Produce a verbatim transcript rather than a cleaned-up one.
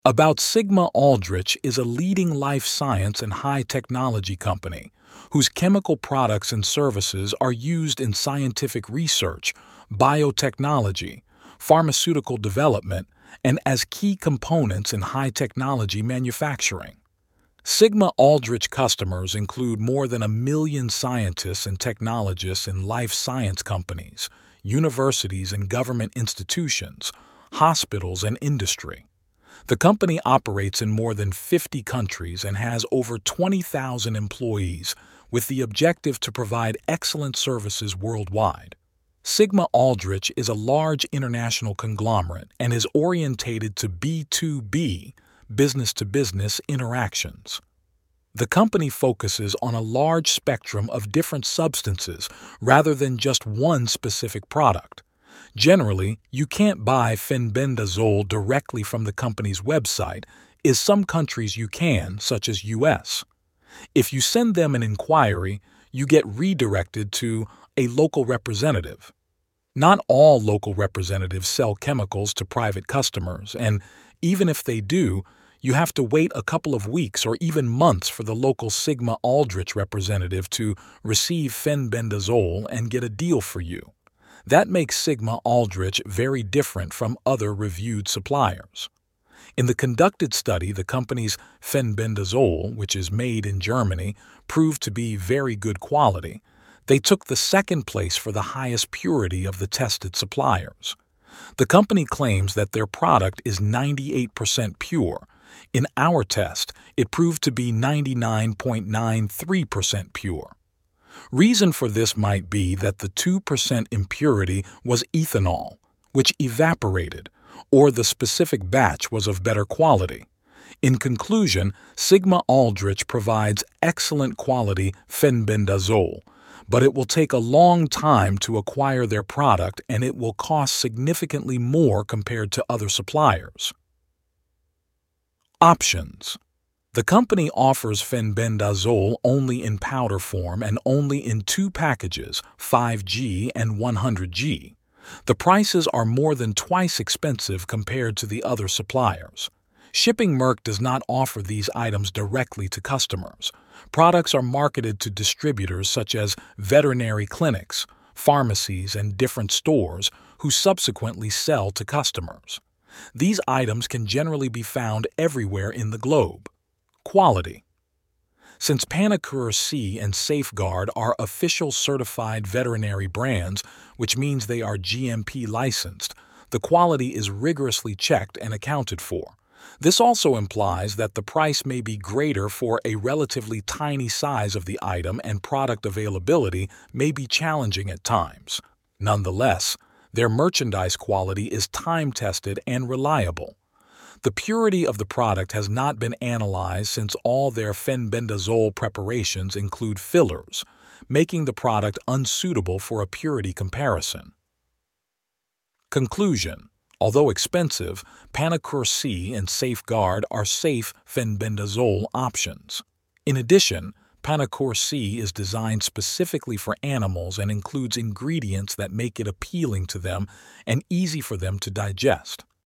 About Sigma Aldrich is a leading life science and high technology company whose chemical products and services are used in scientific research, biotechnology, pharmaceutical development, and as key components in high technology manufacturing. Sigma Aldrich customers include more than a million scientists and technologists in life science companies, universities and government institutions, hospitals and industry. The company operates in more than fifty countries and has over twenty thousand employees with the objective to provide excellent services worldwide. Sigma Aldrich is a large international conglomerate and is orientated to B two B, business-to-business interactions. The company focuses on a large spectrum of different substances rather than just one specific product. Generally, you can't buy fenbendazole directly from the company's website, in some countries you can, such as U S. If you send them an inquiry, you get redirected to a local representative. Not all local representatives sell chemicals to private customers, and even if they do, you have to wait a couple of weeks or even months for the local Sigma Aldrich representative to receive fenbendazole and get a deal for you. That makes Sigma Aldrich very different from other reviewed suppliers. In the conducted study, the company's fenbendazole, which is made in Germany, proved to be very good quality. They took the second place for the highest purity of the tested suppliers. The company claims that their product is ninety-eight percent pure. In our test, it proved to be ninety-nine point nine three percent pure. Reason for this might be that the two percent impurity was ethanol, which evaporated, or the specific batch was of better quality. In conclusion, Sigma Aldrich provides excellent quality fenbendazole, but it will take a long time to acquire their product and it will cost significantly more compared to other suppliers. Options. The company offers fenbendazole only in powder form and only in two packages, five G and one hundred G. The prices are more than twice expensive compared to the other suppliers. Shipping Merck does not offer these items directly to customers. Products are marketed to distributors such as veterinary clinics, pharmacies, and different stores who subsequently sell to customers. These items can generally be found everywhere in the globe. Quality. Since Panacur C and Safeguard are official certified veterinary brands, which means they are G M P licensed, the quality is rigorously checked and accounted for. This also implies that the price may be greater for a relatively tiny size of the item and product availability may be challenging at times. Nonetheless, their merchandise quality is time-tested and reliable. The purity of the product has not been analyzed since all their fenbendazole preparations include fillers, making the product unsuitable for a purity comparison. Conclusion. Although expensive, Panacur C and Safeguard are safe fenbendazole options. In addition, Panacur C is designed specifically for animals and includes ingredients that make it appealing to them and easy for them to digest.